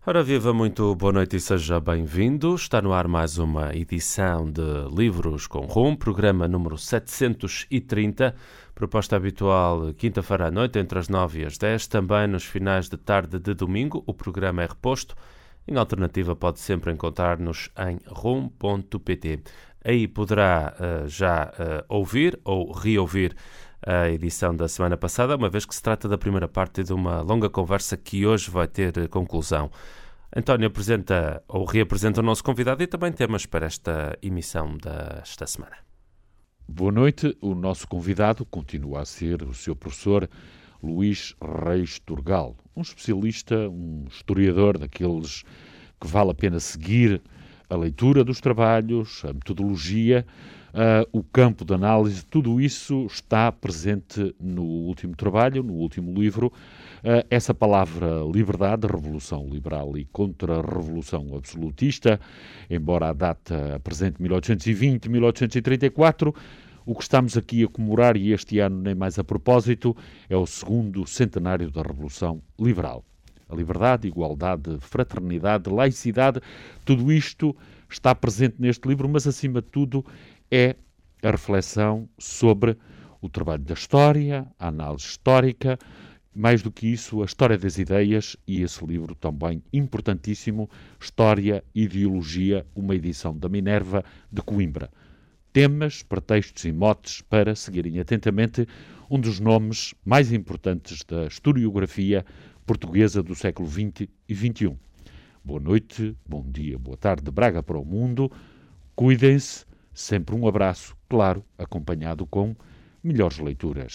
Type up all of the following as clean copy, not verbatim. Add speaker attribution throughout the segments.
Speaker 1: Ora viva, muito boa noite e seja bem-vindo. Está no ar mais uma edição de Livros com Rum, programa número 730, proposta habitual quinta-feira à noite entre as 9 e as 10, também nos finais de tarde de domingo. O programa é reposto. Em alternativa pode sempre encontrar-nos em rum.pt. Aí poderá ouvir ou reouvir a edição da semana passada, uma vez que se trata da primeira parte de uma longa conversa que hoje vai ter conclusão. António apresenta ou reapresenta o nosso convidado e também temas para esta emissão desta semana.
Speaker 2: Boa noite. O nosso convidado continua a ser o seu professor Luís Reis Turgal, um especialista, um historiador daqueles que vale a pena seguir a leitura dos trabalhos, a metodologia, o campo de análise. Tudo isso está presente no último trabalho, no último livro. Essa palavra liberdade, revolução liberal e contra-revolução absolutista, embora a data apresente 1820, 1834, o que estamos aqui a comemorar, e este ano nem mais a propósito, é o segundo centenário da Revolução Liberal. A liberdade, igualdade, fraternidade, laicidade, tudo isto está presente neste livro, mas acima de tudo é a reflexão sobre o trabalho da história, a análise histórica, mais do que isso, a história das ideias, e esse livro também importantíssimo, História e Ideologia, uma edição da Minerva de Coimbra. Temas, pretextos e motes para seguirem atentamente um dos nomes mais importantes da historiografia portuguesa do século XX e XXI. Boa noite, bom dia, boa tarde de Braga para o mundo. Cuidem-se, sempre um abraço, claro, acompanhado com melhores leituras.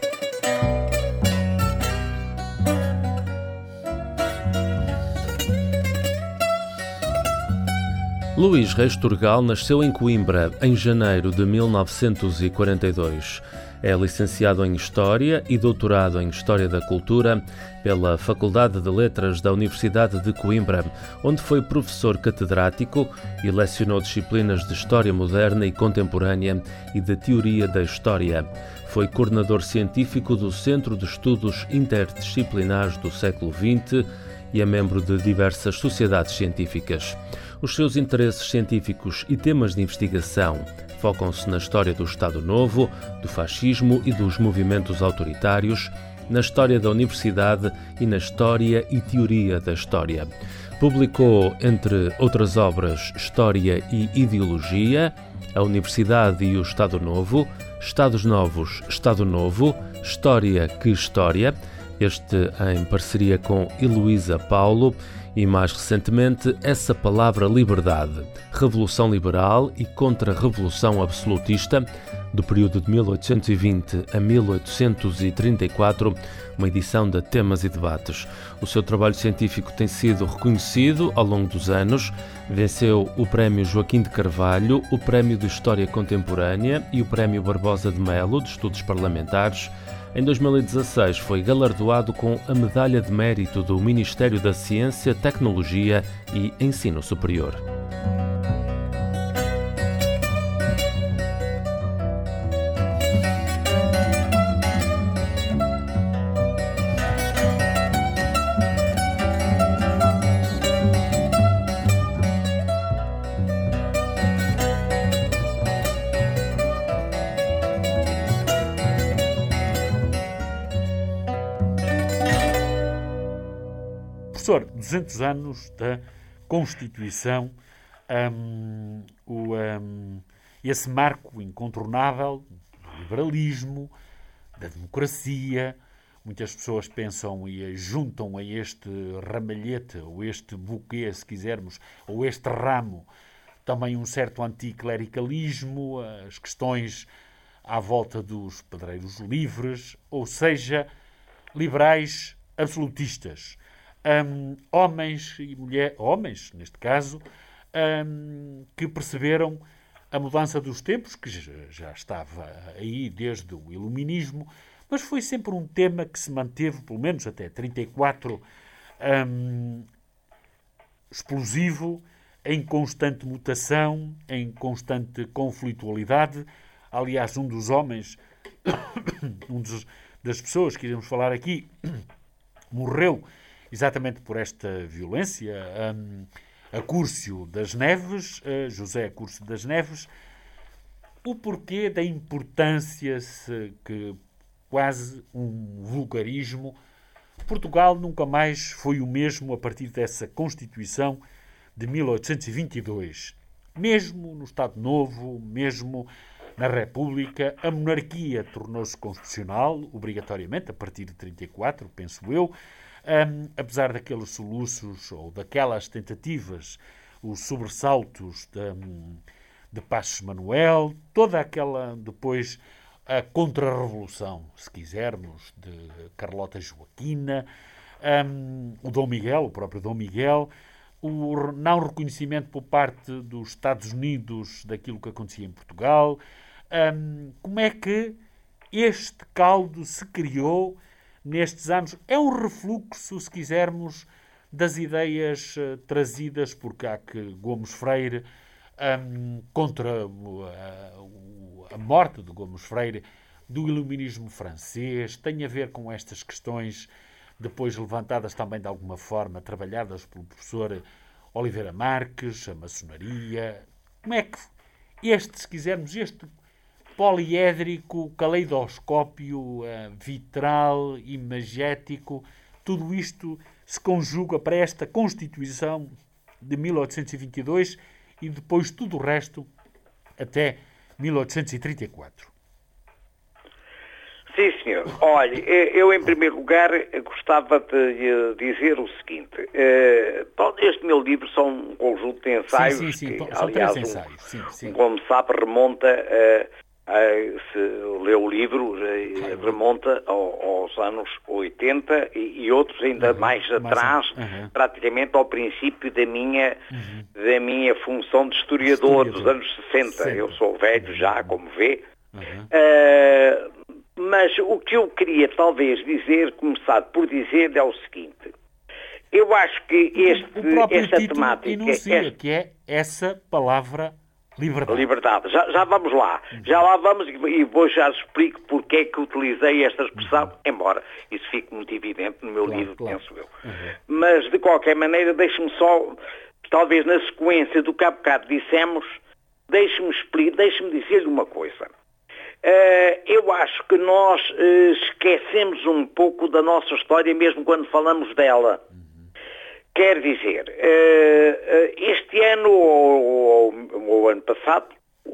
Speaker 1: Luís Reis Turgal nasceu em Coimbra em janeiro de 1942. É licenciado em História e doutorado em História da Cultura pela Faculdade de Letras da Universidade de Coimbra, onde foi professor catedrático e lecionou disciplinas de História Moderna e Contemporânea e de Teoria da História. Foi coordenador científico do Centro de Estudos Interdisciplinares do século XX e é membro de diversas sociedades científicas. Os seus interesses científicos e temas de investigação focam-se na história do Estado Novo, do fascismo e dos movimentos autoritários, na história da universidade e na história e teoria da história. Publicou, entre outras obras, História e Ideologia, A Universidade e o Estado Novo, Estados Novos, Estado Novo, História que História, este em parceria com Heloísa Paulo, e mais recentemente Essa Palavra Liberdade, Revolução Liberal e Contra-Revolução Absolutista, do período de 1820 a 1834, uma edição de Temas e Debates. O seu trabalho científico tem sido reconhecido ao longo dos anos, venceu o Prémio Joaquim de Carvalho, o Prémio de História Contemporânea e o Prémio Barbosa de Melo de Estudos Parlamentares. Em 2016 foi galardoado com a Medalha de Mérito do Ministério da Ciência, Tecnologia e Ensino Superior.
Speaker 2: Professor, 200 anos da Constituição, esse marco incontornável do liberalismo, da democracia. Muitas pessoas pensam e juntam a este ramalhete, ou este buquê, se quisermos, ou este ramo, também um certo anticlericalismo, as questões à volta dos pedreiros livres, ou seja, liberais absolutistas. Homens e mulheres, homens neste caso, que perceberam a mudança dos tempos, que já estava aí desde o Iluminismo, mas foi sempre um tema que se manteve, pelo menos até 34, explosivo, em constante mutação, em constante conflitualidade. Aliás, um dos homens, das pessoas que iremos falar aqui, morreu
Speaker 3: exatamente por esta violência, Acúrcio das Neves, José Acúrcio das Neves, o porquê da importância, que quase um vulgarismo, Portugal nunca mais foi o mesmo a partir dessa Constituição de 1822. Mesmo no Estado Novo, mesmo na República, a monarquia tornou-se constitucional, obrigatoriamente, a partir de 34, penso eu, apesar daqueles soluços ou daquelas tentativas, os sobressaltos de Passos Manuel, toda aquela, depois, a contra-revolução, se quisermos, de Carlota Joaquina, o Dom Miguel, o próprio Dom Miguel, o não reconhecimento por parte dos Estados Unidos daquilo que acontecia em Portugal. Como é que este caldo se criou nestes anos? É um refluxo, se quisermos, das ideias trazidas por Gomes Freire, contra a morte de Gomes Freire, do iluminismo francês. Tem a ver com estas questões depois levantadas também de alguma forma, trabalhadas pelo professor Oliveira Marques, a maçonaria. Como é que se quisermos, este poliédrico, caleidoscópio, vitral, imagético, tudo isto se conjuga para esta Constituição de 1822 e depois tudo o resto até 1834.
Speaker 4: Sim, senhor. Olha, eu em primeiro lugar gostava de dizer o seguinte. Este meu livro são um conjunto de ensaios.
Speaker 3: Sim.
Speaker 4: Que,
Speaker 3: são
Speaker 4: aliás,
Speaker 3: 3 ensaios. Sim.
Speaker 4: Como sabe, remonta, se lê o livro, remonta aos anos 80 e outros ainda mais atrás, praticamente ao princípio da minha função de historiador dos anos 60. Eu sou velho já, como vê. Mas o que eu queria talvez começar por dizer é o seguinte. Eu acho que esta temática...
Speaker 3: enuncia que é essa palavra liberdade.
Speaker 4: Liberdade. Já vamos lá. Já lá vamos e já explico porque é que utilizei esta expressão, embora isso fique muito evidente no meu livro, penso eu. Mas, de qualquer maneira, deixe-me só, talvez na sequência do que há bocado dissemos, deixe-me dizer-lhe uma coisa. Eu acho que nós esquecemos um pouco da nossa história mesmo quando falamos dela. Quer dizer, este ano ou ano passado,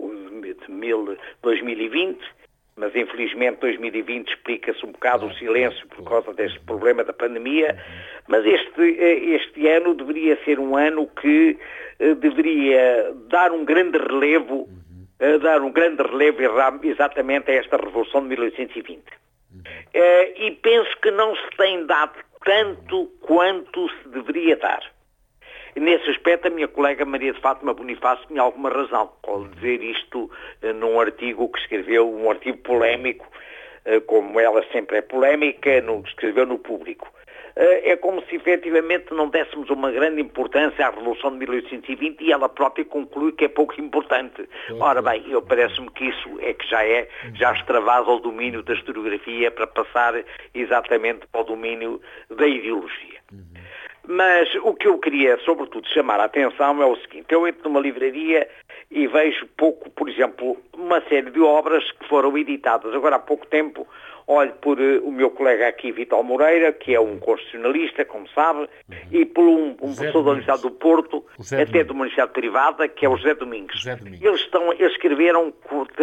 Speaker 4: 2020, mas infelizmente 2020 explica-se um bocado o silêncio por causa deste problema da pandemia, mas este ano deveria ser um ano que deveria dar um grande relevo exatamente a esta Revolução de 1820. E penso que não se tem dado tanto quanto se deveria dar. Nesse aspecto, a minha colega Maria de Fátima Bonifácio tinha alguma razão ao dizer isto num artigo que escreveu, um artigo polémico, como ela sempre é polémica, escreveu no Público. É como se efetivamente não dessemos uma grande importância à Revolução de 1820 e ela própria conclui que é pouco importante. Ora bem, parece-me que isso é que já extravasa o domínio da historiografia para passar exatamente para o domínio da ideologia. Mas o que eu queria, sobretudo, chamar a atenção é o seguinte. Eu entro numa livraria e vejo pouco, por exemplo, uma série de obras que foram editadas agora há pouco tempo. Olho por o meu colega aqui, Vitor Moreira, que é um constitucionalista, como sabe, e por um professor da Universidade do Porto, até de uma universidade privada, que é o José Domingos. Eles escreveram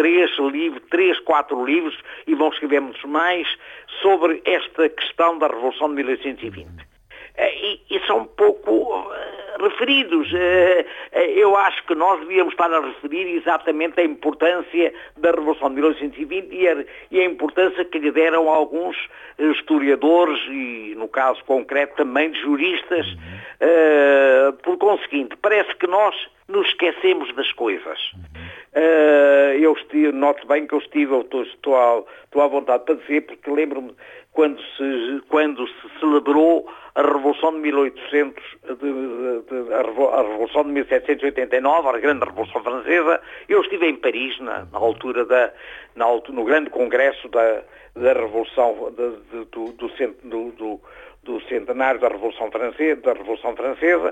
Speaker 4: 4 livros, e vão escrever muitos mais, sobre esta questão da Revolução de 1820. E são pouco referidos. Eu acho que nós devíamos estar a referir exatamente a importância da Revolução de 1820 e a importância que lhe deram alguns historiadores e, no caso concreto, também de juristas. Por conseguinte, parece que nós nos esquecemos das coisas. Eu noto bem que estou à vontade para dizer, porque lembro-me quando se celebrou a Revolução de 1800, a Revolução de 1789, a Grande Revolução Francesa. Eu estive em Paris no grande congresso da Revolução do centenário da Revolução Francesa.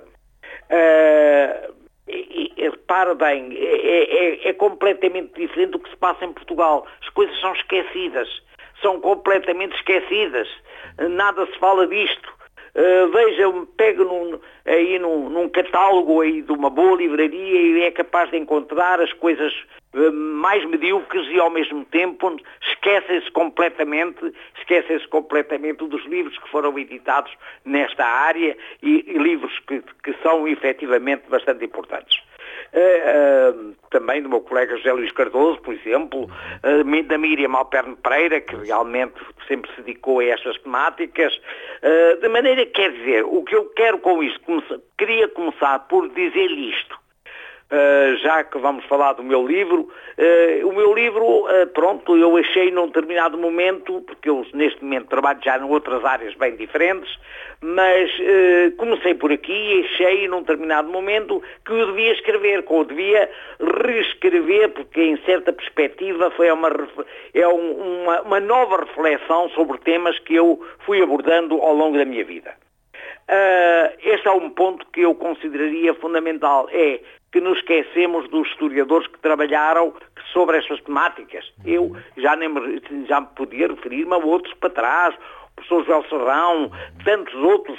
Speaker 4: Repara bem, é completamente diferente do que se passa em Portugal. As coisas são esquecidas, são completamente esquecidas. Nada se fala disto. Veja, pega num catálogo aí de uma boa livraria e é capaz de encontrar as coisas mais medíocres e ao mesmo tempo esquecem-se completamente dos livros que foram editados nesta área e livros que são efetivamente bastante importantes. Também do meu colega José Luís Cardoso, por exemplo, da Miriam Alperne Pereira, que realmente sempre se dedicou a estas temáticas, de maneira que, quer dizer, o que eu quero com isto, queria começar por dizer-lhe isto, já que vamos falar do meu livro. O meu livro, pronto, eu achei num determinado momento, porque eu neste momento trabalho já em outras áreas bem diferentes, mas comecei por aqui e achei num determinado momento que eu devia escrever, que eu devia reescrever, porque em certa perspectiva foi uma nova reflexão sobre temas que eu fui abordando ao longo da minha vida. Este é um ponto que eu consideraria fundamental, é que nos esquecemos dos historiadores que trabalharam sobre estas temáticas. Eu já me podia referir-me a outros para trás, o professor Joel Serrão, tantos outros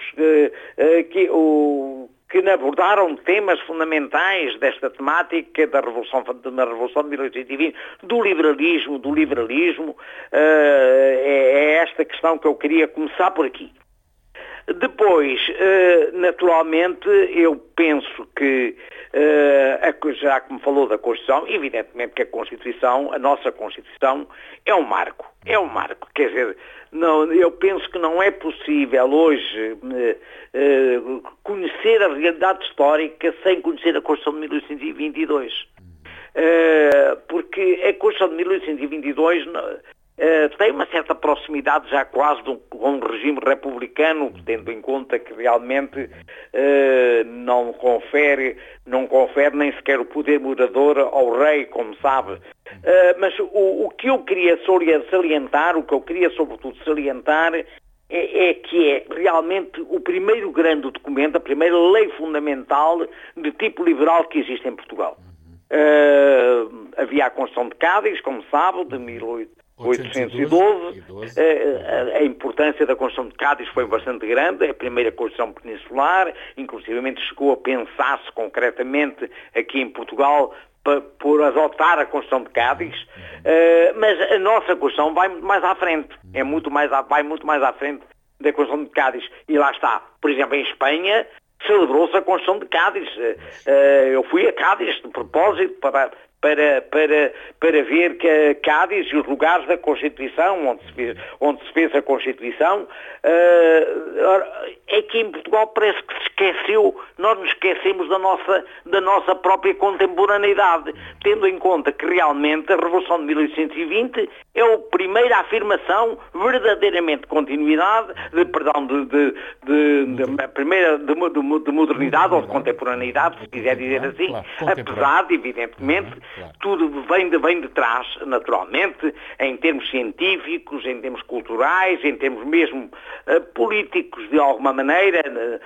Speaker 4: que abordaram temas fundamentais desta temática da Revolução de 1820, do liberalismo. É esta questão que eu queria começar por aqui. Depois, naturalmente, eu penso que, já que me falou da Constituição, evidentemente que a nossa Constituição é um marco, quer dizer, eu penso que não é possível hoje conhecer a realidade histórica sem conhecer a Constituição de 1822, porque a Constituição de 1822... tem uma certa proximidade já quase com um regime republicano, tendo em conta que realmente não confere nem sequer o poder moderador ao rei, como sabe. Mas o que eu queria salientar, é que é realmente o primeiro grande documento, a primeira lei fundamental de tipo liberal que existe em Portugal. Havia a Constituição de Cádiz, como sabe, de 1812. A importância da Constituição de Cádiz foi bastante grande, é a primeira Constituição peninsular, inclusivamente chegou a pensar-se concretamente aqui em Portugal por adotar a Constituição de Cádiz, mas a nossa Constituição vai muito mais à frente, vai muito mais à frente da Constituição de Cádiz, e lá está, por exemplo, em Espanha celebrou-se a Constituição de Cádiz. Eu fui a Cádiz de propósito para ver que Cádiz e os lugares da Constituição, onde se fez a Constituição, é que em Portugal parece que se esqueceu, nós nos esquecemos da nossa própria contemporaneidade, tendo em conta que realmente a Revolução de 1820 é a primeira afirmação verdadeiramente de continuidade, de modernidade ou de contemporaneidade, se quiser dizer assim, apesar de, evidentemente, tudo vem de trás, naturalmente, em termos científicos, em termos culturais, em termos mesmo políticos, de alguma maneira,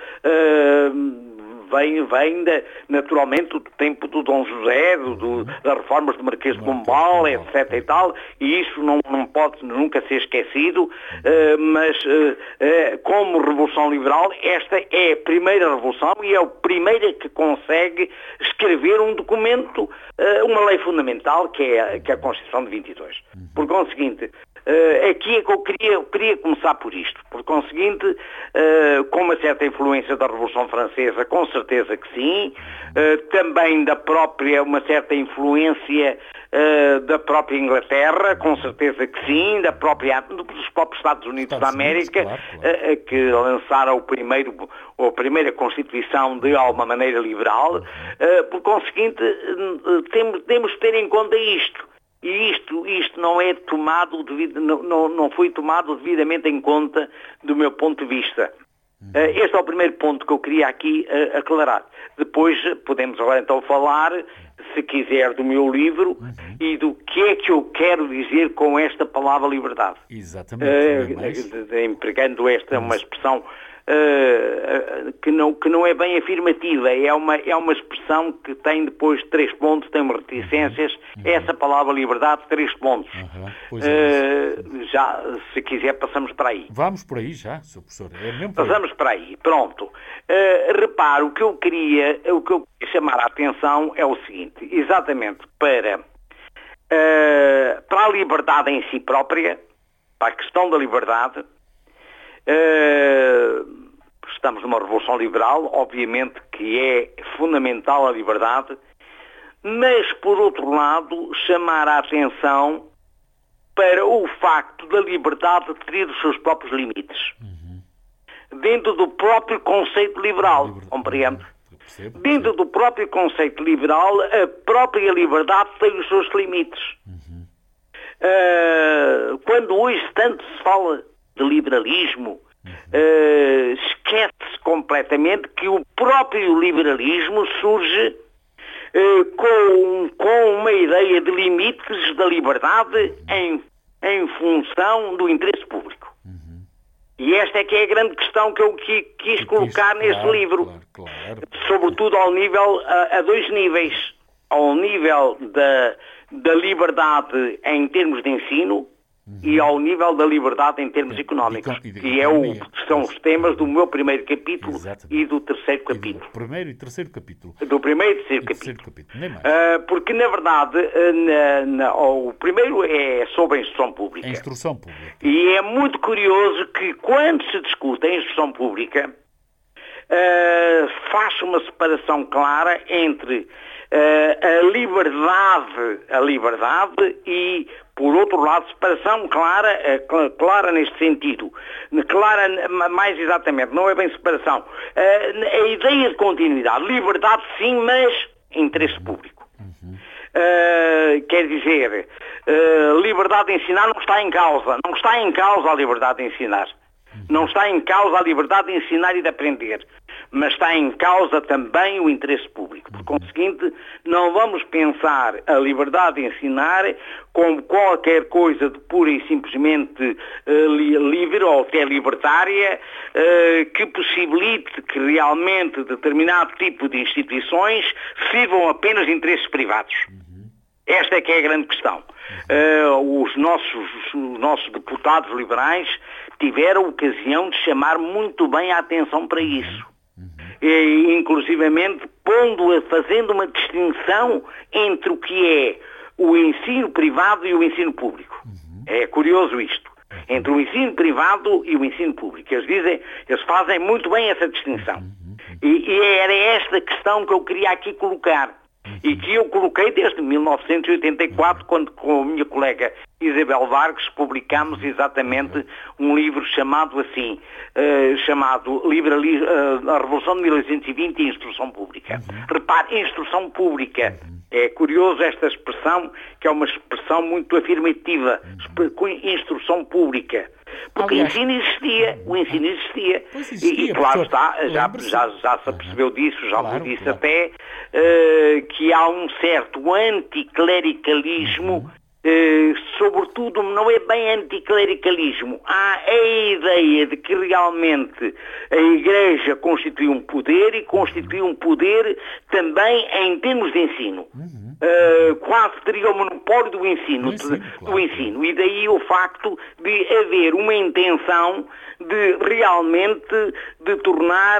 Speaker 4: vem naturalmente do tempo do Dom José, das reformas do Marquês de Pombal, etc. e tal, e isso não pode nunca ser esquecido, mas como Revolução Liberal, esta é a primeira revolução e é a primeira que consegue escrever um documento, uma lei fundamental, que é a Constituição de 22. Por conseguinte, aqui é que eu queria começar por isto. Por conseguinte, com uma certa influência da Revolução Francesa, com certeza que sim, também uma certa influência da própria Inglaterra, com certeza que sim, dos próprios Estados Unidos da América, claro. Que lançaram a primeira Constituição de alguma maneira liberal. Por conseguinte, temos de ter em conta isto. e isto não é tomado não foi tomado devidamente em conta do meu ponto de vista. Este é o primeiro ponto que eu queria aqui aclarar. Depois podemos agora então falar, se quiser, do meu livro e do que é que eu quero dizer com esta palavra liberdade.
Speaker 3: Exatamente.
Speaker 4: Empregando esta uma expressão que não é bem afirmativa, é uma expressão que tem depois 3 pontos, tem umas reticências. Essa palavra liberdade, 3 pontos. Já, se quiser, passamos para aí.
Speaker 3: Vamos por aí já, Sr. Professor.
Speaker 4: Passamos para aí, pronto. Repare, o que eu queria chamar a atenção é o seguinte, exatamente para a liberdade em si própria, para a questão da liberdade. Estamos numa revolução liberal, obviamente que é fundamental a liberdade, mas por outro lado chamar a atenção para o facto da liberdade ter os seus próprios limites, dentro do próprio conceito liberal, compreende? Dentro do próprio conceito liberal, a própria liberdade tem os seus limites. Quando hoje tanto se fala de liberalismo, esquece-se completamente que o próprio liberalismo surge com uma ideia de limites da liberdade em função do interesse público. E esta é que é a grande questão que eu quis colocar neste livro.
Speaker 3: Claro.
Speaker 4: Sobretudo ao nível, a 2 níveis. Ao nível da liberdade em termos de ensino e ao nível da liberdade em termos económicos. São os temas do meu primeiro capítulo. Exatamente. E do terceiro capítulo.
Speaker 3: Do primeiro e terceiro capítulo.
Speaker 4: Do primeiro e terceiro capítulo.
Speaker 3: Nem mais.
Speaker 4: Porque, na verdade, o primeiro é sobre a instrução pública.
Speaker 3: A instrução pública.
Speaker 4: E é muito curioso que, quando se discute a instrução pública, faz uma separação clara entre a liberdade e, por outro lado, separação clara neste sentido. Clara, mais exatamente, não é bem separação. A ideia de continuidade. Liberdade sim, mas interesse público. Quer dizer, liberdade de ensinar não está em causa. Não está em causa a liberdade de ensinar. Não está em causa a liberdade de ensinar e de aprender. Mas está em causa também o interesse público. Por conseguinte, não vamos pensar a liberdade de ensinar como qualquer coisa de pura e simplesmente livre ou até libertária, que possibilite que realmente determinado tipo de instituições sirvam apenas de interesses privados. Esta é que é a grande questão. Os nossos deputados liberais tiveram ocasião de chamar muito bem a atenção para isso. Inclusivamente fazendo uma distinção entre o que é o ensino privado e o ensino público. É curioso isto. Entre o ensino privado e o ensino público. Eles fazem muito bem essa distinção. E era esta questão que eu queria aqui colocar. E que eu coloquei desde 1984, quando com a minha colega Isabel Vargas publicámos exatamente um livro chamado assim, chamado A Revolução de 1820 e Instrução Pública. Repare, instrução pública. É curioso esta expressão, que é uma expressão muito afirmativa. Instrução pública. Porque o ensino existia. E claro está, já se apercebeu disso, já vos disse até, que há um certo anticlericalismo, sobretudo não é bem anticlericalismo, há a ideia de que realmente a Igreja constitui um poder e constitui um poder também em termos de ensino. Quase teria o monopólio do ensino, e daí o facto de haver uma intenção de realmente de tornar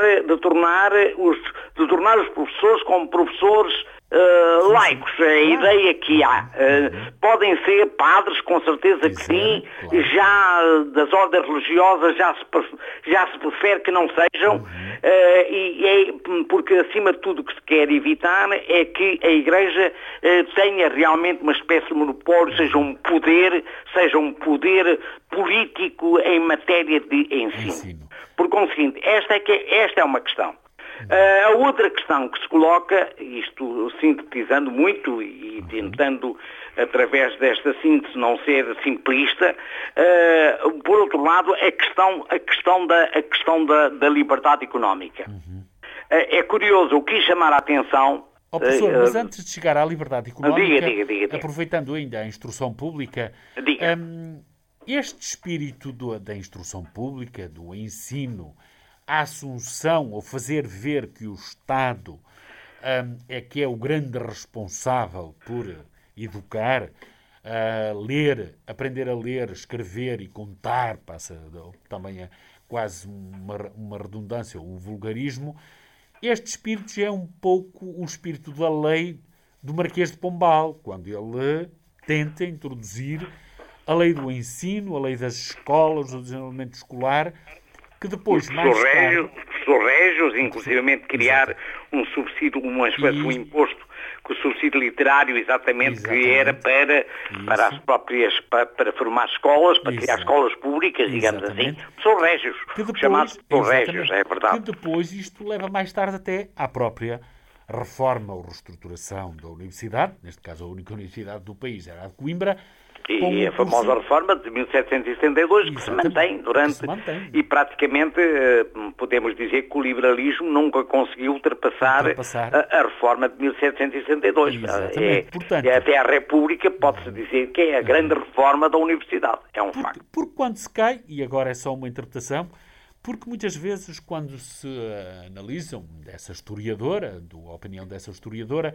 Speaker 4: os professores como professores laicos. A ideia que há. Podem ser padres, com certeza que sim. Já das ordens religiosas já se prefere que não sejam. Porque acima de tudo o que se quer evitar é que a Igreja tenha realmente uma espécie de monopólio, seja um poder político em matéria de ensino. Por conseguinte, esta é uma questão. A outra questão que se coloca, isto sintetizando muito e tentando, através desta síntese, não ser simplista, por outro lado, a questão da liberdade económica. É curioso, eu quis chamar a atenção...
Speaker 3: Professor, mas antes de chegar à liberdade económica,
Speaker 4: diga.
Speaker 3: aproveitando ainda a instrução pública, este espírito da instrução pública, do ensino, a assunção, ou fazer ver que o Estado é que é o grande responsável por educar, ler, aprender a ler, escrever e contar, passa também quase uma redundância, um vulgarismo. Este espírito já é um pouco o espírito da lei do Marquês de Pombal, quando ele tenta introduzir a lei do ensino, a lei das escolas, o desenvolvimento escolar, que depois, mais tarde...
Speaker 4: Professor Régios, inclusivamente criar um subsídio, um imposto, com o subsídio literário, exatamente. Que era para as próprias, para formar escolas, para criar escolas públicas, digamos assim. Professor Régios, chamado Professor Régios, é verdade.
Speaker 3: Que depois isto leva mais tarde até à própria reforma ou reestruturação da universidade, neste caso a única universidade do país era a de Coimbra,
Speaker 4: e a famosa reforma de 1772 que se mantém e praticamente podemos dizer que o liberalismo nunca conseguiu ultrapassar a reforma de 1762.
Speaker 3: Portanto,
Speaker 4: até a República pode-se dizer que é a grande reforma da universidade. É um facto.
Speaker 3: Porque quando se cai, e agora é só uma interpretação, porque muitas vezes quando se analisam dessa historiadora, a opinião dessa historiadora,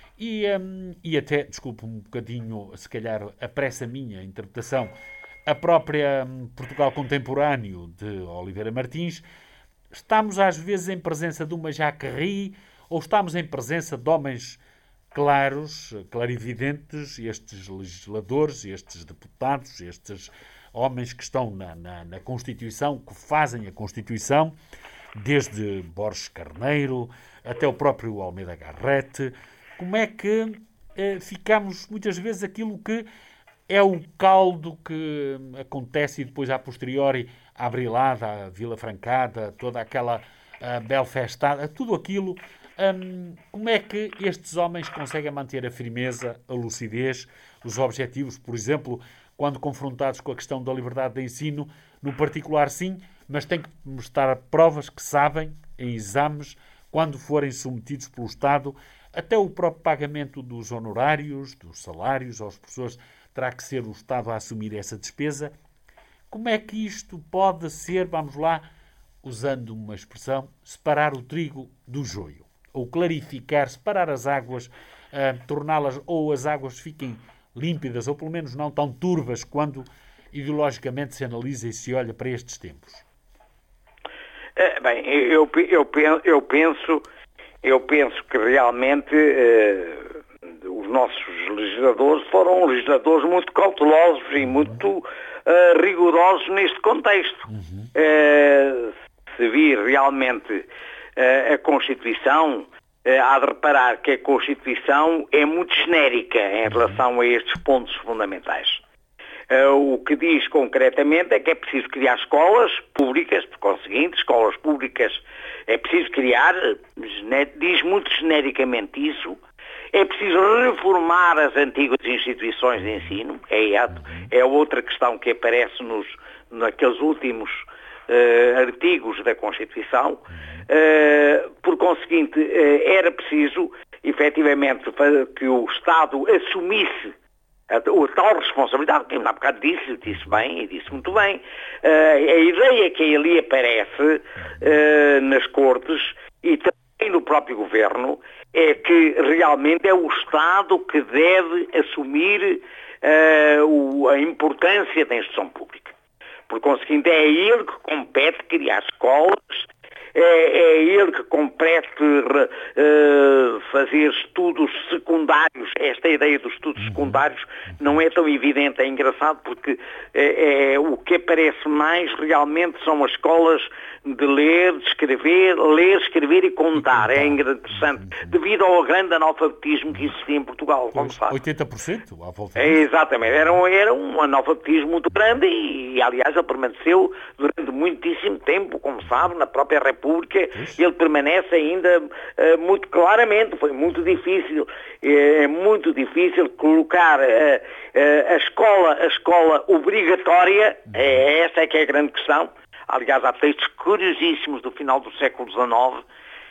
Speaker 3: e até, desculpe um bocadinho, se calhar apressa a minha interpretação, a própria Portugal contemporâneo de Oliveira Martins, estamos às vezes em presença de uma Jacquerie ou estamos em presença de homens claros, clarividentes, estes legisladores, estes deputados, estes homens que estão na Constituição, que fazem a Constituição, desde Borges Carneiro até o próprio Almeida Garrett. Como é que ficamos, muitas vezes, aquilo que é o caldo que acontece e depois, a posteriori, a Brilhada, a Vila Francada, toda aquela Belfastada, tudo aquilo, como é que estes homens conseguem manter a firmeza, a lucidez, os objetivos, por exemplo, quando confrontados com a questão da liberdade de ensino, no particular sim, mas têm que mostrar provas que sabem, em exames, quando forem submetidos pelo Estado, até o próprio pagamento dos honorários, dos salários aos professores, terá que ser o Estado a assumir essa despesa. Como é que isto pode ser, vamos lá, usando uma expressão, separar o trigo do joio? Ou clarificar, separar as águas, torná-las, ou as águas fiquem límpidas, ou pelo menos não tão turvas, quando ideologicamente se analisa e se olha para estes tempos?
Speaker 4: Bem, eu penso que realmente os nossos legisladores foram legisladores muito cautelosos e muito rigorosos neste contexto. Se vir realmente a Constituição, há de reparar que a Constituição é muito genérica em relação a estes pontos fundamentais. O que diz concretamente é que é preciso criar escolas públicas, por conseguinte, escolas públicas é preciso criar, diz muito genericamente isso, é preciso reformar as antigas instituições de ensino, é outra questão que aparece naqueles últimos artigos da Constituição. Por conseguinte, era preciso, efetivamente, que o Estado assumisse a tal responsabilidade, que há bocado disse bem e disse muito bem. A ideia que ali aparece nas Cortes e também no próprio Governo é que realmente é o Estado que deve assumir a importância da instrução pública. Por conseguinte, é a ele que compete criar escolas, é ele que compete fazer estudos secundários. Esta ideia dos estudos secundários não é tão evidente, é engraçado porque o que aparece mais realmente são as escolas de ler, escrever e contar. É interessante, devido ao grande analfabetismo que existia em Portugal, como sabe.
Speaker 3: 80% à volta
Speaker 4: disso. Exatamente, era um analfabetismo muito grande e, aliás, ele permaneceu durante muitíssimo tempo, como sabe, na própria República. Ele permanece ainda muito claramente. Foi muito difícil, colocar a escola obrigatória. Essa é que é a grande questão. Aliás, há textos curiosíssimos do final do século XIX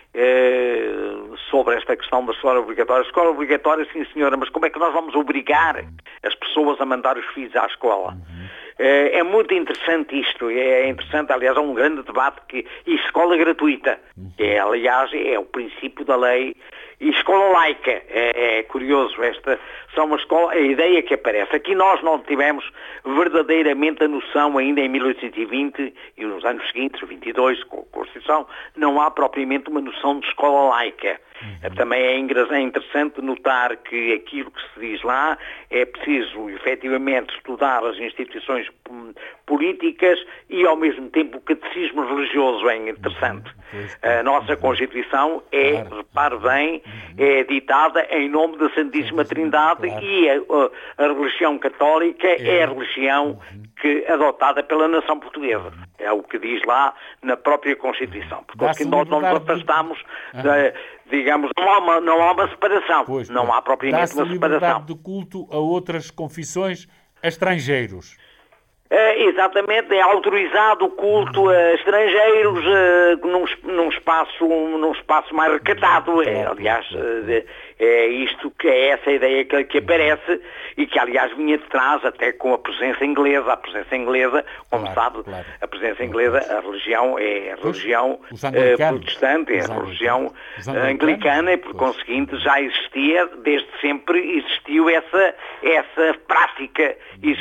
Speaker 4: sobre esta questão da escola obrigatória. A escola obrigatória, sim senhora, mas como é que nós vamos obrigar as pessoas a mandar os filhos à escola? É muito interessante isto, é interessante, aliás, há um grande debate e escola gratuita, aliás, é o princípio da lei, e escola laica, é curioso, esta são uma escola, a ideia que aparece. Aqui nós não tivemos verdadeiramente a noção ainda em 1820 e nos anos seguintes, 22, com a Constituição, não há propriamente uma noção de escola laica. Também é interessante notar que aquilo que se diz lá é preciso efetivamente estudar as instituições políticas e ao mesmo tempo o catecismo religioso. É interessante. A nossa Constituição repare bem, é ditada em nome da Santíssima Trindade e a religião católica é a religião adotada pela nação portuguesa. É o que diz lá na própria Constituição. Porque nós não nos afastamos digamos, não há uma separação. Não há propriamente uma separação.
Speaker 3: Dá-se liberdade de culto a outras confissões a estrangeiros.
Speaker 4: Exatamente, é autorizado o culto a estrangeiros num espaço mais recatado. Aliás, é isto que é essa ideia que aparece e que, aliás, vinha de trás até com a presença inglesa. A presença inglesa, como sabe, a presença inglesa, a religião é a religião protestante, é a religião anglicana e, por conseguinte, já existia, desde sempre existiu essa prática.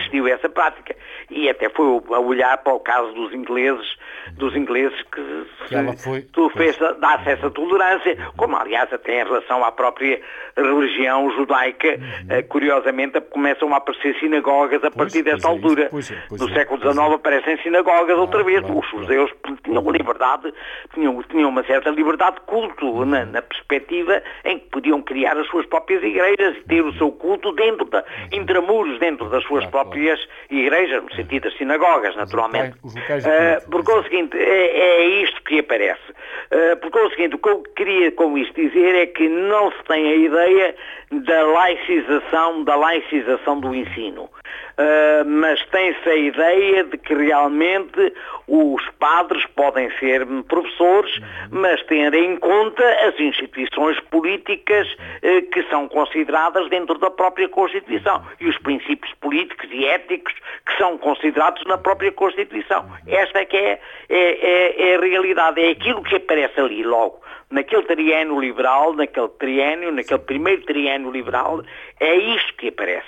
Speaker 4: E até foi a olhar para o caso dos ingleses que dá-se essa tolerância, como aliás até em relação à própria religião judaica, curiosamente começam a aparecer sinagogas a partir desta altura. No século XIX aparecem sinagogas outra vez. Os judeus tinham liberdade, tinham uma certa liberdade de culto, na perspectiva em que podiam criar as suas próprias igrejas e ter o seu culto intramuros, dentro das suas próprias igrejas, no sentido das sinagogas, naturalmente. Por conseguinte, é isto que aparece. Por conseguinte, o que eu queria com isto dizer é que não se tem a ideia da laicização do ensino. Mas tem-se a ideia de que realmente os padres podem ser professores, mas tendo em conta as instituições políticas que são consideradas dentro da própria Constituição e os princípios políticos e éticos que são considerados na própria Constituição. Esta é que é a realidade, é aquilo que aparece ali logo. Naquele triênio liberal, naquele primeiro triênio liberal, é isto que aparece.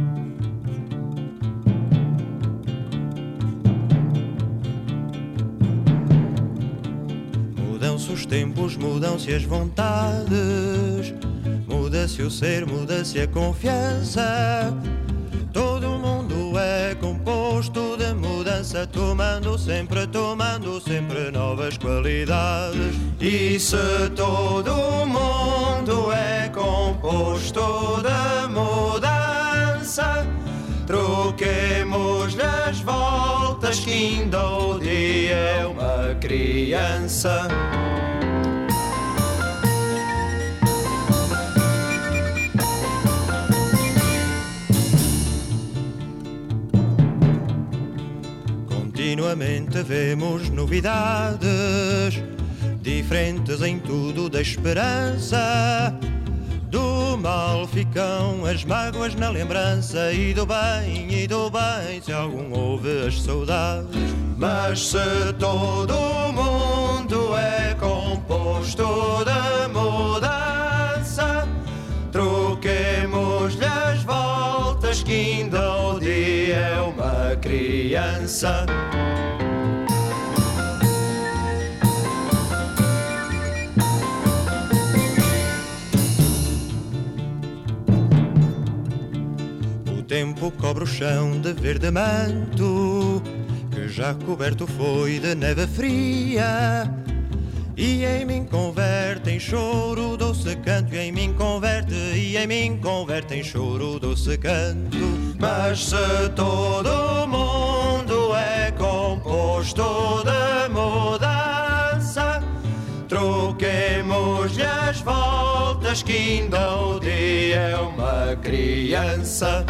Speaker 5: Mudam-se os tempos, mudam-se as vontades, muda-se o ser, muda-se a confiança. Todo mundo é composto de mudança, tomando sempre novas qualidades. E se todo mundo é composto de mudança, troquemos as voltas que ainda o dia é uma criança. Continuamente vemos novidades, diferentes em tudo da esperança. Do mal ficam as mágoas na lembrança, e do bem, se algum houve as saudades. Mas se todo mundo é composto de mudança, troquemos-lhe as voltas que ainda o dia é uma criança. tempo cobre o chão de verde manto, que já coberto foi de neve fria. E em mim converte em choro doce canto, e em mim converte em choro doce canto. Mas se todo o mundo é composto de mudança, troquemos-lhe as voltas, que ainda o dia é uma criança.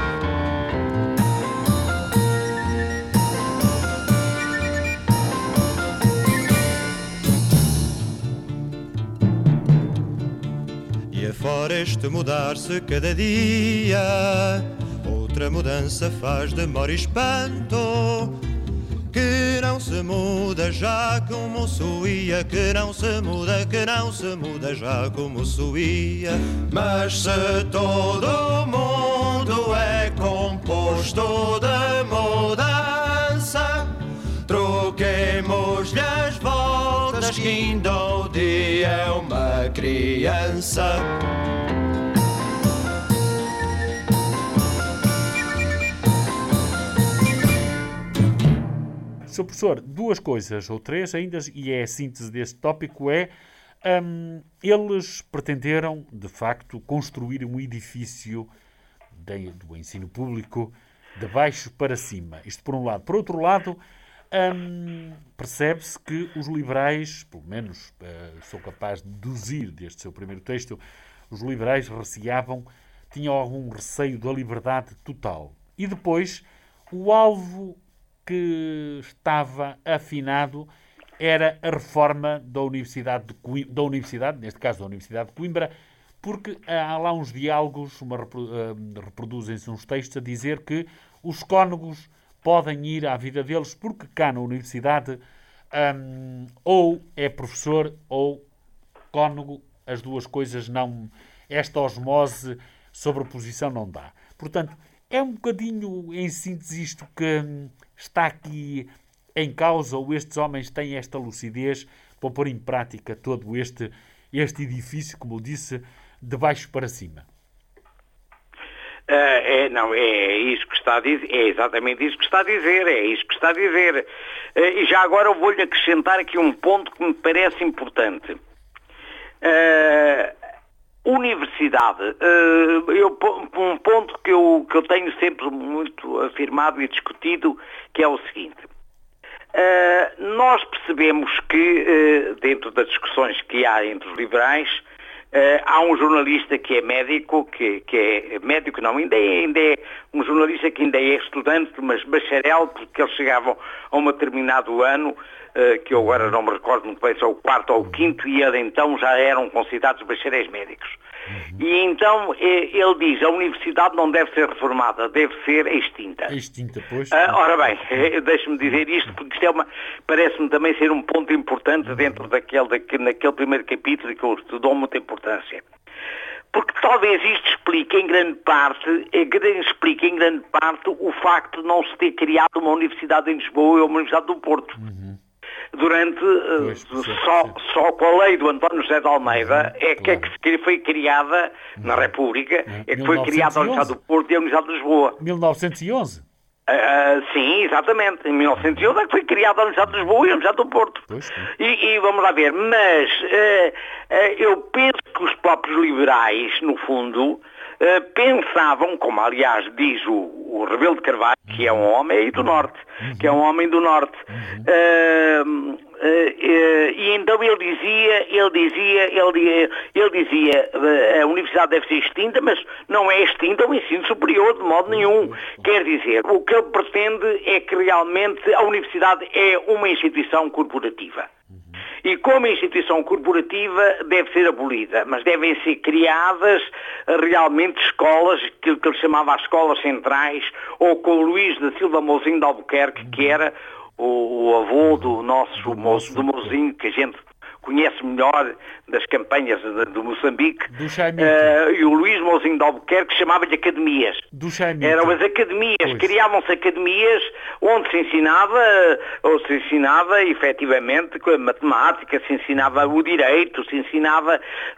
Speaker 5: E afora este mudar-se cada dia, outra mudança faz demora e espanto, que não se muda já como suía, que não se muda já como suía. Mas se todo o mundo é composto de mudança, troquemos-lhe as voltas, que ainda o dia é uma criança.
Speaker 3: Sr. Professor, duas coisas, ou três ainda, e é a síntese deste tópico, eles pretenderam, de facto, construir um edifício do ensino público de baixo para cima. Isto por um lado. Por outro lado, percebe-se que os liberais, pelo menos sou capaz de deduzir deste seu primeiro texto, os liberais tinham algum receio da liberdade total. E depois, o alvo que estava afinado era a reforma da Universidade, neste caso da Universidade de Coimbra, porque há lá uns diálogos, reproduzem-se uns textos a dizer que os cônegos podem ir à vida deles, porque cá na Universidade ou é professor ou cônego, as duas coisas não... Esta osmose, sobreposição não dá. Portanto, é um bocadinho, em síntese, isto que está aqui em causa, ou estes homens têm esta lucidez para pôr em prática todo este edifício, como eu disse, de baixo para cima.
Speaker 4: É isso que está a dizer, é exatamente isso que está a dizer, e já agora eu vou-lhe acrescentar aqui um ponto que me parece importante. Universidade, um ponto que eu tenho sempre muito afirmado e discutido, que é o seguinte. Nós percebemos que, dentro das discussões que há entre os liberais, há um jornalista que é médico, ainda é um jornalista que ainda é estudante, mas bacharel, porque eles chegavam a um determinado ano, que eu agora não me recordo muito bem se é o quarto ou o quinto, e então já eram considerados bacharéis médicos. E então ele diz, a universidade não deve ser reformada, deve ser extinta.
Speaker 3: Extinta, pois.
Speaker 4: Ora bem, deixe-me dizer isto, porque isto parece-me também ser um ponto importante dentro naquele primeiro capítulo que eu dou muita importância. Porque talvez isto explique em grande parte o facto de não se ter criado uma universidade em Lisboa e uma universidade do Porto. Durante, só com a lei do António José de Almeida que foi criada na República, que foi criada a Universidade do Porto e a Universidade de Lisboa.
Speaker 3: 1911?
Speaker 4: Sim, exatamente. Em 1911 é que foi criada a Universidade de Lisboa e a Universidade do Porto. E vamos lá ver, mas eu penso que os próprios liberais, no fundo, pensavam, como aliás diz o Rebelo de Carvalho, que é um homem aí do Norte, que é um homem do Norte, e então ele dizia a universidade deve ser extinta, mas não é extinta o ensino superior de modo nenhum. Quer dizer, o que ele pretende é que realmente a universidade é uma instituição corporativa. E como instituição corporativa deve ser abolida, mas devem ser criadas realmente escolas, que ele chamava as escolas centrais, ou com o Luís da Silva Mouzinho de Albuquerque, que era o avô do nosso do Mouzinho, que a gente conhece melhor das campanhas de Moçambique,
Speaker 3: Do Chaimite.
Speaker 4: e o Luís Mouzinho de Albuquerque chamava-lhe academias.
Speaker 3: Do Chaimite.
Speaker 4: Eram as academias,
Speaker 3: Pois.
Speaker 4: criavam-se academias onde se ensinava efetivamente a matemática, se ensinava o direito, se ensinava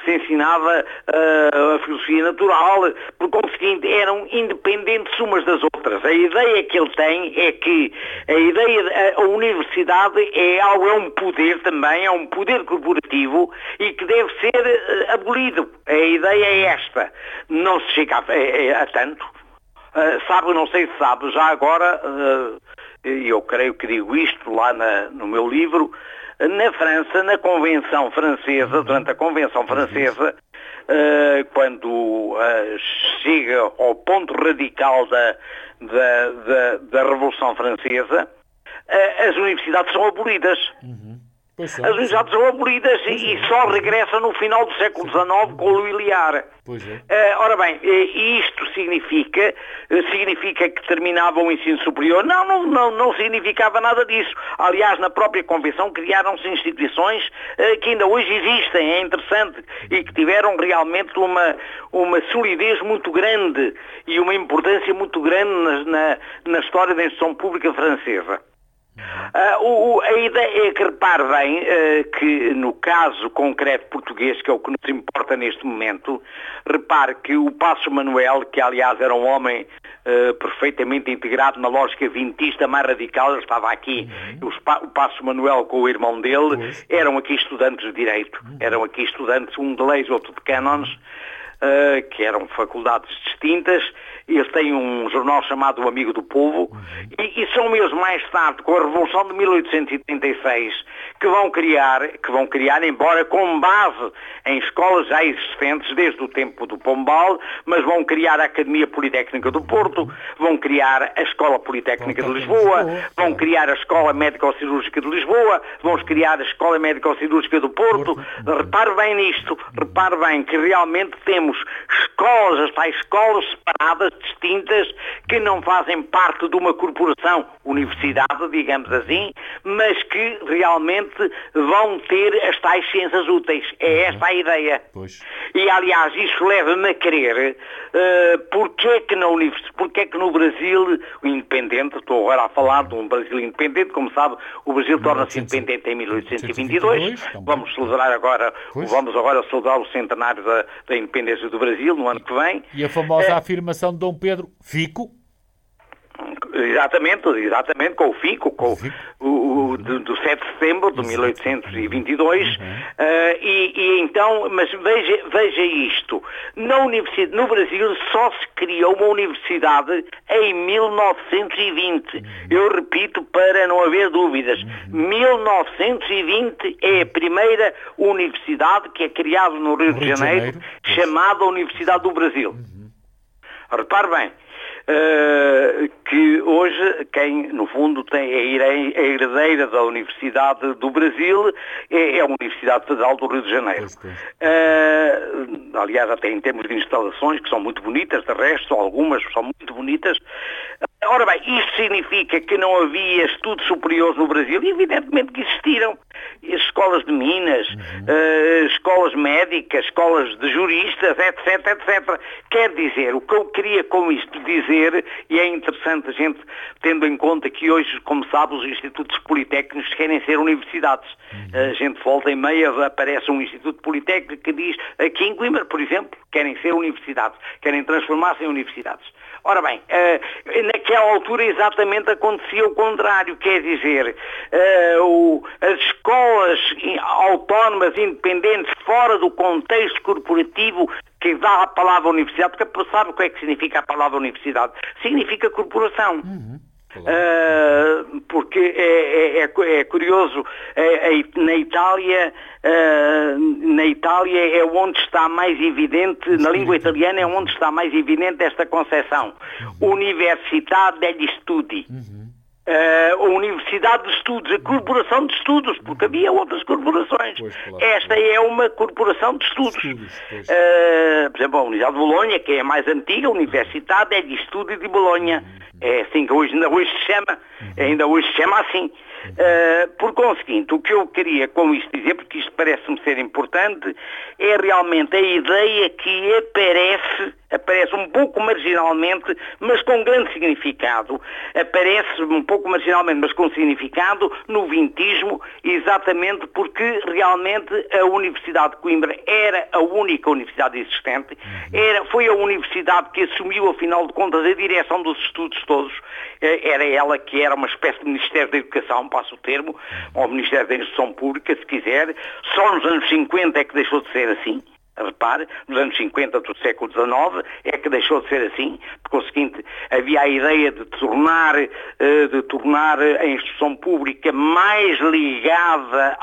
Speaker 4: a filosofia natural, por conseguinte eram independentes umas das outras. A ideia que ele tem é que a universidade é um poder também, é um poder corporativo e que deve ser abolido. A ideia é esta. Não se chega a tanto. Sabe, não sei se sabe, já agora, eu creio que digo isto lá no meu livro, na França, na Convenção Francesa, durante a Convenção Francesa, quando chega ao ponto radical da Revolução Francesa, as universidades são abolidas.
Speaker 3: Pois
Speaker 4: As universidades são abolidas e só regressam no final do século XIX com o Louis Liard.
Speaker 3: Pois é.
Speaker 4: Ora bem, isto significa que terminava o ensino superior? Não significava nada disso. Aliás, na própria Convenção criaram-se instituições que ainda hoje existem, é interessante, e que tiveram realmente uma solidez muito grande e uma importância muito grande na história da instrução pública francesa. A ideia é que repare bem que no caso concreto português, que é o que nos importa neste momento, repare que o Passos Manuel, que aliás era um homem perfeitamente integrado na lógica vintista mais radical, ele estava aqui, o Passos Manuel com o irmão dele, eram aqui estudantes de Direito, eram aqui estudantes, um de Leis, outro de Cânones, que eram faculdades distintas. Eles têm um jornal chamado O Amigo do Povo, e são eles mais tarde, com a Revolução de 1836, que vão criar, embora com base em escolas já existentes desde o tempo do Pombal, mas vão criar a Academia Politécnica do Porto, vão criar a Escola Politécnica de Lisboa, vão criar a Escola Médico-Cirúrgica de Lisboa, vão criar a Escola Médico-Cirúrgica do Porto. Repare bem nisto, repare bem que realmente temos escolas, as tais escolas separadas, distintas, que não fazem parte de uma corporação, universidade, digamos assim, mas que realmente vão ter as tais ciências úteis. É esta a ideia.
Speaker 3: Pois.
Speaker 4: E, aliás, isso leva-me a crer porque é que no Brasil, o independente, estou agora a falar de um Brasil independente, como sabe, o Brasil torna-se independente em 1822, vamos agora celebrar o centenário da independência do Brasil no ano que vem.
Speaker 3: E a famosa afirmação de Dom Pedro, fico.
Speaker 4: Exatamente, com o FICO, do 7 de setembro de 1822, e então, mas veja isto, no Brasil só se criou uma universidade em 1920, eu repito para não haver dúvidas, 1920 é a primeira universidade que é criada no Rio de Janeiro, chamada Universidade do Brasil. Repare bem, que hoje quem no fundo tem a herdeira da Universidade do Brasil é a Universidade Federal do Rio de Janeiro. Aliás, até em termos de instalações, que são muito bonitas, de resto, algumas são muito bonitas. Ora bem, isto significa que não havia estudos superiores no Brasil, e evidentemente que existiram escolas de Minas, escolas médicas, escolas de juristas, etc, etc. Quer dizer, o que eu queria com isto dizer, e é interessante a gente, tendo em conta que hoje, como sabe, os institutos politécnicos querem ser universidades. A gente volta e meia, aparece um instituto politécnico que diz, aqui em Coimbra, por exemplo, querem ser universidades, querem transformar-se em universidades. Ora bem, naquela altura exatamente acontecia o contrário, quer dizer, as escolas autónomas, independentes, fora do contexto corporativo que dá a palavra universidade, porque sabe o que é que significa a palavra universidade? Significa corporação. Porque é curioso, na Itália é onde está mais evidente, na língua italiana é onde está mais evidente esta concepção. Università degli Studi. A Universidade de Estudos, a Corporação de Estudos, porque havia outras corporações. Esta é uma corporação de estudos. Por exemplo, a Universidade de Bolonha, que é a mais antiga, a Università degli Studi di Bologna. É assim que ainda hoje se chama assim. Por conseguinte, o que eu queria com isto dizer, porque isto parece-me ser importante, é realmente a ideia que aparece um pouco marginalmente, mas com grande significado, aparece um pouco marginalmente, mas com significado no vintismo, exatamente porque realmente a Universidade de Coimbra era a única universidade existente, foi a universidade que assumiu, afinal de contas, a direção dos estudos todos, era ela que era uma espécie de Ministério da Educação, passo o termo, ou Ministério da Instrução Pública, se quiser. Só nos anos 50 é que deixou de ser assim. Repare, nos anos 50 do século XIX é que deixou de ser assim, porque o seguinte, havia a ideia de tornar a instrução pública mais ligada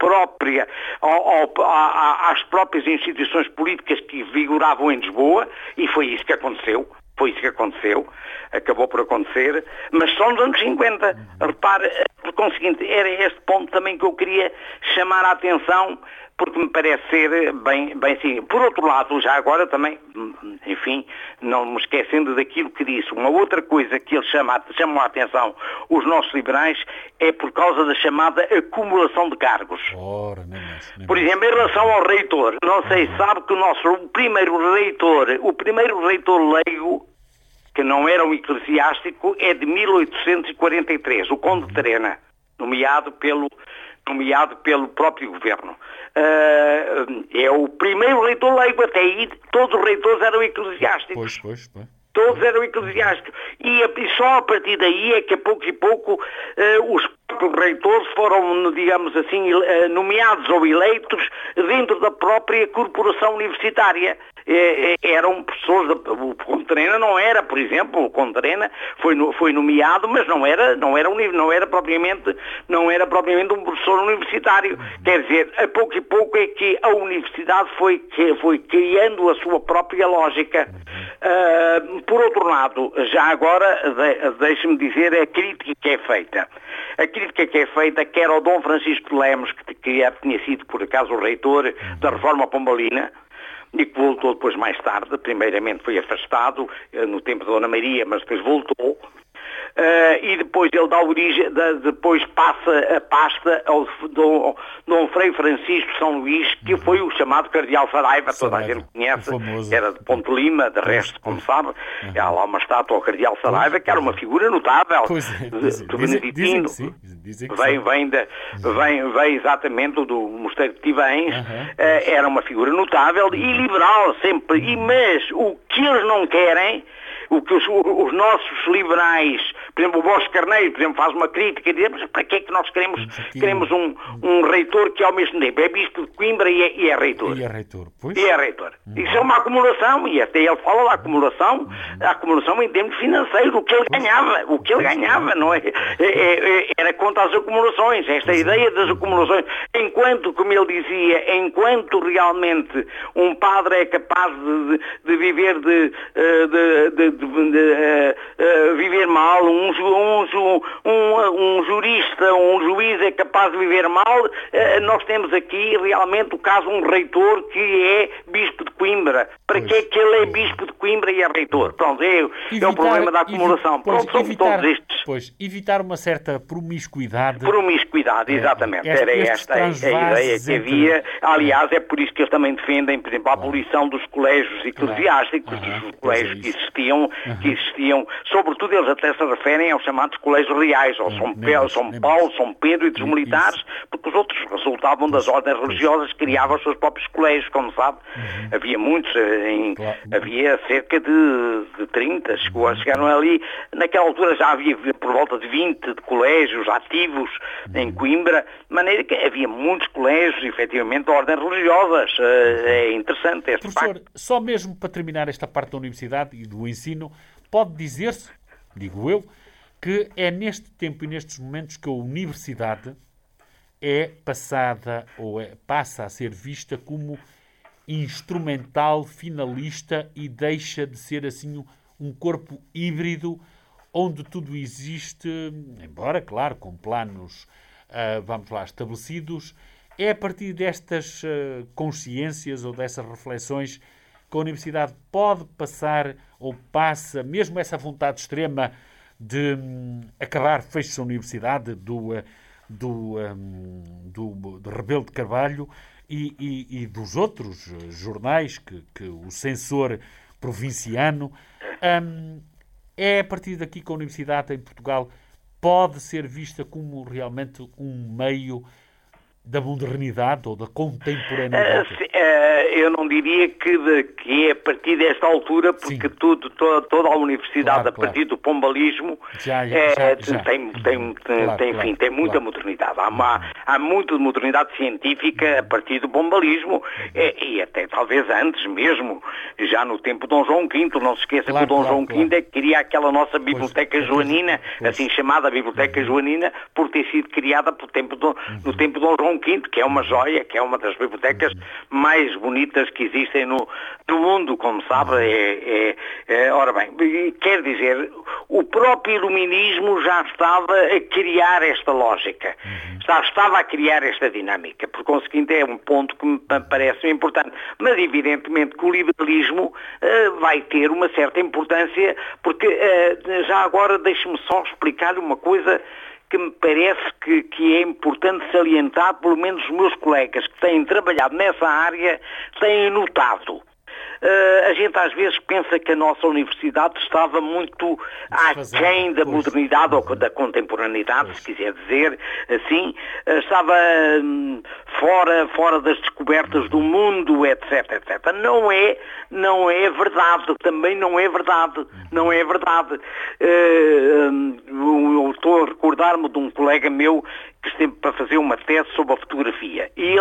Speaker 4: às próprias instituições políticas que vigoravam em Lisboa, e foi isso que aconteceu. Acabou por acontecer, mas só nos anos 50. Repare, por conseguinte, era este ponto também que eu queria chamar a atenção, porque me parece ser bem sim. Por outro lado, já agora também, enfim, não me esquecendo daquilo que disse, uma outra coisa que eles chamam a atenção, os nossos liberais, é por causa da chamada acumulação de cargos.
Speaker 3: Ora, nem mais.
Speaker 4: Por exemplo, em relação ao reitor, não sei se sabe que o primeiro reitor leigo, que não era um eclesiástico, é de 1843, o Conde de Trena, nomeado pelo próprio governo. É o primeiro reitor leigo, até aí todos os reitores eram eclesiásticos.
Speaker 3: Pois.
Speaker 4: Todos eram eclesiásticos. E só a partir daí é que a pouco e pouco os próprios reitores foram, digamos assim, nomeados ou eleitos dentro da própria corporação universitária. Eram pessoas, o Conde de Trena não era, por exemplo, o Conde de Trena foi nomeado, mas não era propriamente um professor universitário. Quer dizer, a pouco e pouco é que a universidade foi criando a sua própria lógica. Por outro lado, já agora, deixe-me dizer a crítica que é feita. A crítica que é feita, quer ao Dom Francisco de Lemos, que tinha sido, por acaso, o reitor da Reforma Pombalina, e que voltou depois mais tarde, primeiramente foi afastado no tempo de Dona Maria, mas depois voltou, e depois ele dá origem, depois passa a pasta ao Dom Frei Francisco São Luís, que foi o chamado Cardeal Saraiva, toda a gente conhece, era de Ponte Lima, de resto, como sabe, há lá uma estátua ao Cardeal Saraiva, que era uma figura notável, do beneditino, vem exatamente do Mosteiro de Tivães, era uma figura notável e liberal sempre, mas o que eles não querem, o que os nossos liberais, por exemplo, o Bosco Carneiro, por exemplo, faz uma crítica e diz, mas para que é que nós queremos um reitor que ao mesmo tempo é bispo de Coimbra e é reitor?
Speaker 3: E é reitor, pois.
Speaker 4: E é reitor. Isso é uma acumulação, e até ele fala da acumulação em termos financeiros, o que ele ganhava, não é? Era contra as acumulações, esta ideia das acumulações, enquanto, como ele dizia, enquanto realmente um padre é capaz de viver viver mal, um jurista, um juiz é capaz de viver mal, nós temos aqui realmente o caso de um reitor que é bispo de Coimbra. Para que é que ele é bispo de Coimbra e é reitor? Pronto, é o problema da acumulação. Pronto, são todos estes.
Speaker 3: Pois, evitar uma certa promiscuidade.
Speaker 4: Exatamente. Era esta a ideia que havia. Aliás, é por isso que eles também defendem, por exemplo, a abolição dos colégios eclesiásticos, dos colégios que existiam, sobretudo eles até se referem aos chamados colégios reais, ao São Paulo, São Pedro e dos militares, porque os outros resultavam das ordens religiosas, criavam os seus próprios colégios, como sabe. Havia muitos, havia cerca de 30, chegaram ali, naquela altura já havia por volta de 20 de colégios ativos em Coimbra, de maneira que havia muitos colégios, efetivamente, de ordens religiosas. É interessante este
Speaker 3: Professor,
Speaker 4: facto.
Speaker 3: só mesmo para terminar esta parte da universidade e do ensino, pode dizer-se, digo eu, que é neste tempo e nestes momentos que a universidade é passada ou passa a ser vista como instrumental, finalista e deixa de ser assim um corpo híbrido onde tudo existe, embora, claro, com planos, estabelecidos. É a partir destas consciências ou dessas reflexões que a universidade pode passar ou passa, mesmo essa vontade extrema de acabar, fecha a universidade de Rebelo de Carvalho e dos outros jornais que o censor provinciano. É a partir daqui que a universidade em Portugal pode ser vista como realmente um meio da modernidade ou da contemporaneidade?
Speaker 4: Eu não diria que é a partir desta altura, porque toda a universidade, a partir do pombalismo, tem muita modernidade. Há muita modernidade científica a partir do pombalismo, e até talvez antes mesmo, já no tempo de Dom João V. Não se esqueça que o Dom João V é que queria aquela nossa Biblioteca Joanina, assim chamada Biblioteca Joanina, por ter sido criada no tempo de Dom João V, que é uma joia, que é uma das bibliotecas mais bonitas que existem no mundo, como sabe. Ora bem, quer dizer, o próprio iluminismo já estava a criar esta lógica, já estava a criar esta dinâmica, por conseguinte é um ponto que me parece importante, mas evidentemente que o liberalismo vai ter uma certa importância, porque já agora deixe-me só explicar uma coisa que me parece que é importante salientar, pelo menos os meus colegas que têm trabalhado nessa área têm notado. A gente às vezes pensa que a nossa universidade estava muito aquém da modernidade ou da contemporaneidade, se quiser dizer assim, estava fora das descobertas do mundo, etc, etc. Não é verdade, também não é verdade. Eu estou a recordar-me de um colega meu que esteve para fazer uma tese sobre a fotografia. E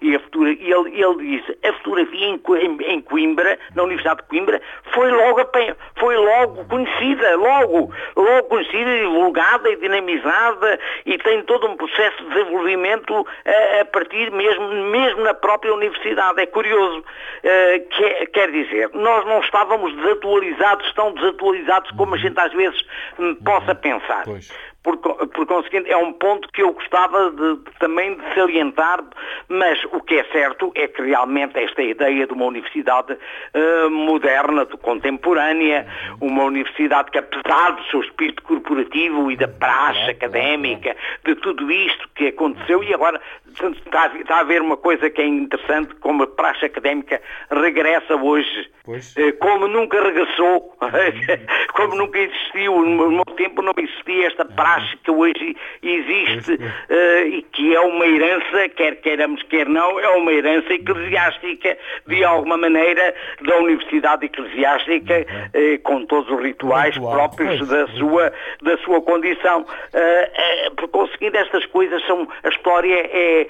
Speaker 4: ele diz, a fotografia em Coimbra, na Universidade de Coimbra, foi logo conhecida, logo conhecida, divulgada e dinamizada, e tem todo um processo de desenvolvimento a partir mesmo na própria universidade. É curioso. Quer dizer, nós não estávamos tão desatualizados como a gente às vezes possa pensar. Por conseguinte, é um ponto que eu gostava também de salientar, mas o que é certo é que realmente esta ideia de uma universidade moderna, contemporânea, uma universidade que, apesar do seu espírito corporativo e da praxe académica, de tudo isto que aconteceu, e agora está a haver uma coisa que é interessante, como a praxe académica regressa hoje, como nunca regressou, como nunca existiu. No meu tempo não existia esta praxe que hoje existe, e que é uma herança, quer queiramos, quer não, é uma herança eclesiástica, de alguma maneira, da Universidade Eclesiástica, com todos os rituais próprios da sua condição. Por conseguinte, estas coisas são, a história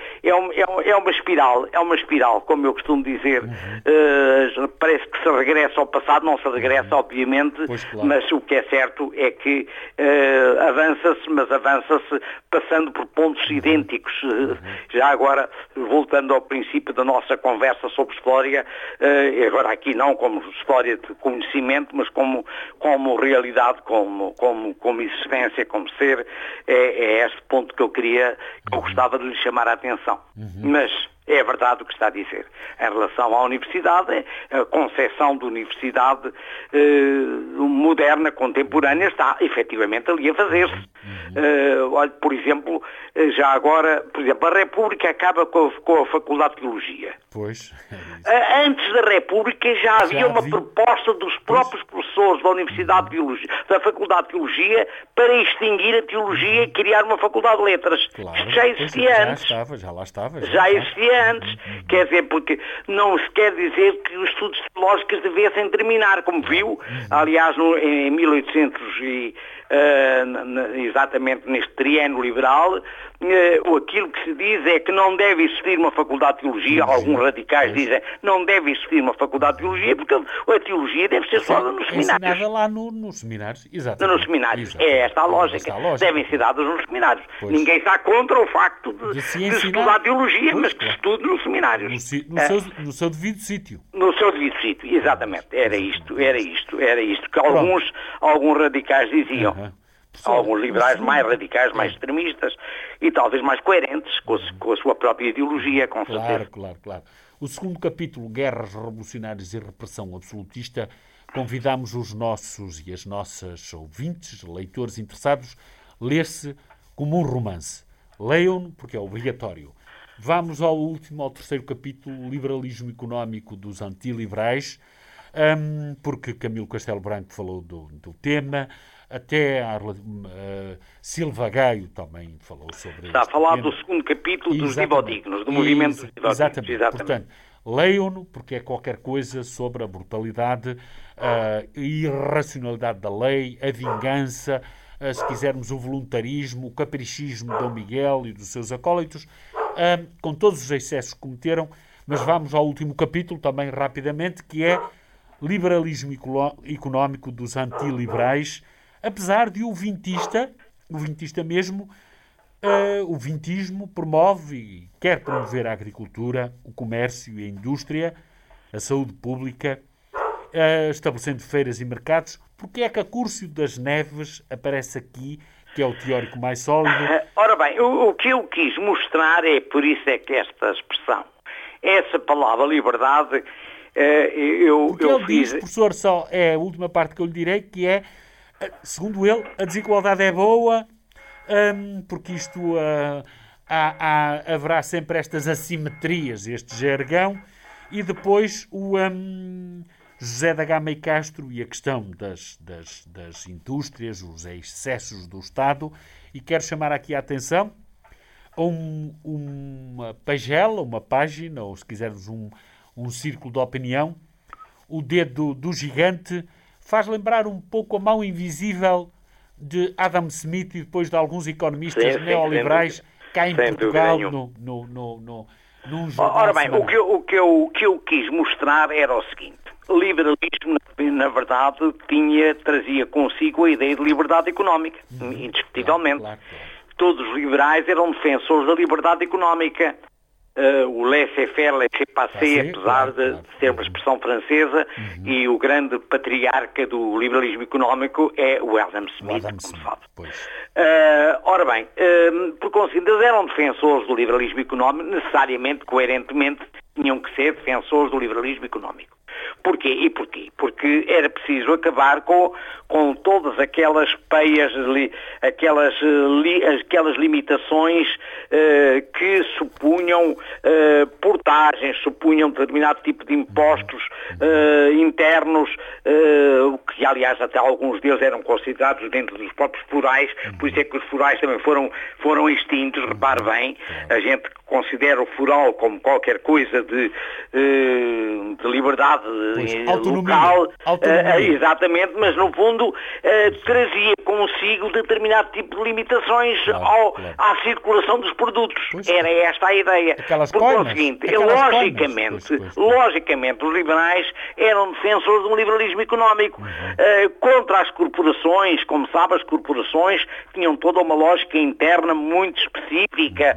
Speaker 4: é uma espiral, como eu costumo dizer. Parece que se regressa ao passado, não se regressa, obviamente, mas o que é certo é que avança-se passando por pontos idênticos. Já agora, voltando ao princípio da nossa conversa sobre história, agora aqui não como história de conhecimento, mas como realidade, como existência, como ser, é este ponto que eu gostava de lhe chamar a atenção. Mas é verdade o que está a dizer. Em relação à universidade, a concepção de universidade moderna, contemporânea, está efetivamente ali a fazer-se. Olha, por exemplo, já agora, a República acaba com a Faculdade de Teologia. Antes da República já havia uma proposta dos próprios professores da Universidade de Teologia, da Faculdade de Teologia, para extinguir a teologia e criar uma Faculdade de Letras. Isto já existia antes. Já existia antes. Quer dizer, porque não se quer dizer que os estudos teológicos devessem terminar, como viu, aliás, em 1800 exatamente neste triênio liberal, aquilo que se diz é que não deve existir uma faculdade de teologia. Alguns radicais dizem não deve existir uma faculdade de teologia, porque a teologia deve ser só nos seminários.
Speaker 3: Ensinada lá nos seminários, exatamente.
Speaker 4: Nos seminários. É esta a lógica. Devem ser dadas nos seminários. Ninguém está contra o facto de estudar teologia, mas que se estude nos seminários.
Speaker 3: No seu devido sítio.
Speaker 4: No seu devido sítio, exatamente. Era isto que alguns radicais diziam. Alguns liberais mais radicais, mais extremistas e talvez mais coerentes com a sua própria ideologia, com certeza.
Speaker 3: Claro. O segundo capítulo, Guerras Revolucionárias e Repressão Absolutista, convidamos os nossos e as nossas ouvintes, leitores interessados, ler-se como um romance. Leiam-no porque é obrigatório. Vamos ao terceiro capítulo, Liberalismo Económico dos Antiliberais, porque Camilo Castelo Branco falou do tema, até a Silva Gaio também falou sobre
Speaker 4: Está a falar do segundo capítulo dos Vivodignos, do movimento dos Vivodignos.
Speaker 3: Exatamente. Portanto, leiam-no, porque é qualquer coisa sobre a brutalidade, a irracionalidade da lei, a vingança, se quisermos o voluntarismo, o caprichismo de Dom Miguel e dos seus acólitos, com todos os excessos que cometeram. Mas vamos ao último capítulo, também rapidamente, que é Liberalismo Económico dos Antiliberais, apesar de o vintista mesmo, o vintismo promove e quer promover a agricultura, o comércio e a indústria, a saúde pública, estabelecendo feiras e mercados. Porque é que Acúrcio das Neves aparece aqui, que é o teórico mais sólido?
Speaker 4: Ora bem, o que eu quis mostrar é, por isso é que esta expressão, essa palavra liberdade,
Speaker 3: porque ele diz, professor, só é a última parte que eu lhe direi, que é, segundo ele, a desigualdade é boa, porque isto haverá sempre estas assimetrias, este jargão, e depois o José da Gama e Castro e a questão das indústrias, os excessos do Estado, e quero chamar aqui a atenção a uma pagela, uma página, ou se quisermos um círculo de opinião. O dedo do gigante faz lembrar um pouco a mão invisível de Adam Smith e depois de alguns economistas neoliberais cá em Portugal, num jornal.
Speaker 4: Ora bem, o que eu quis mostrar era o seguinte: o liberalismo, na verdade, trazia consigo a ideia de liberdade económica, indiscutivelmente. Claro. Todos os liberais eram defensores da liberdade económica. O laissez-faire, laissez-passer, apesar de ser uma expressão francesa, e o grande patriarca do liberalismo económico é o Adam Smith, como sabe. Ora bem, por conseguinte, eles eram defensores do liberalismo económico, necessariamente, coerentemente, tinham que ser defensores do liberalismo económico. Porquê? E porquê? Porque era preciso acabar com todas aquelas peias, aquelas limitações que supunham portagens, supunham determinado tipo de impostos internos, que aliás até alguns deles eram considerados dentro dos próprios florais, por isso é que os florais também foram extintos. Repare bem, a gente considera o floral como qualquer coisa de liberdade local, exatamente, mas no fundo trazia consigo determinado tipo de limitações à circulação dos produtos. Era esta a ideia. Por conseguinte, logicamente, os liberais eram defensores de um liberalismo económico contra as corporações. Como sabe, as corporações tinham toda uma lógica interna muito específica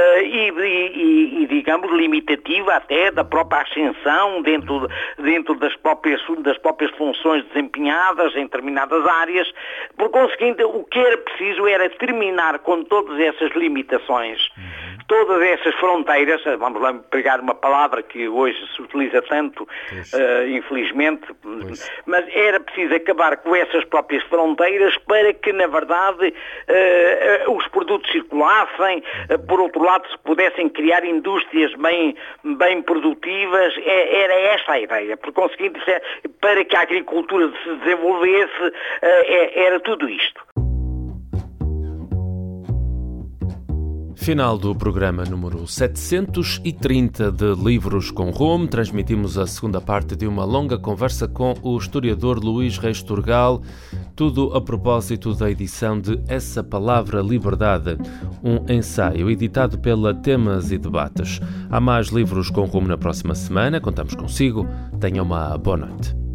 Speaker 4: e digamos, limitativa até da própria ascensão dentro das próprias funções desempenhadas em determinadas áreas. Por conseguinte, o que era preciso era terminar com todas essas limitações, todas essas fronteiras. Vamos lá pegar uma palavra que hoje se utiliza tanto, infelizmente, mas era preciso acabar com essas próprias fronteiras para que, na verdade, os produtos circulassem, por outro lado, se pudessem criar indústrias bem produtivas. Era esta a ideia. Por conseguinte, para que a agricultura se desenvolvesse, era tudo isto.
Speaker 1: Final do programa número 730 de Livros com Rumo. Transmitimos a segunda parte de uma longa conversa com o historiador Luís Reis Turgal, tudo a propósito da edição de Essa Palavra Liberdade, um ensaio editado pela Temas e Debates. Há mais Livros com Rumo na próxima semana, contamos consigo. Tenha uma boa noite.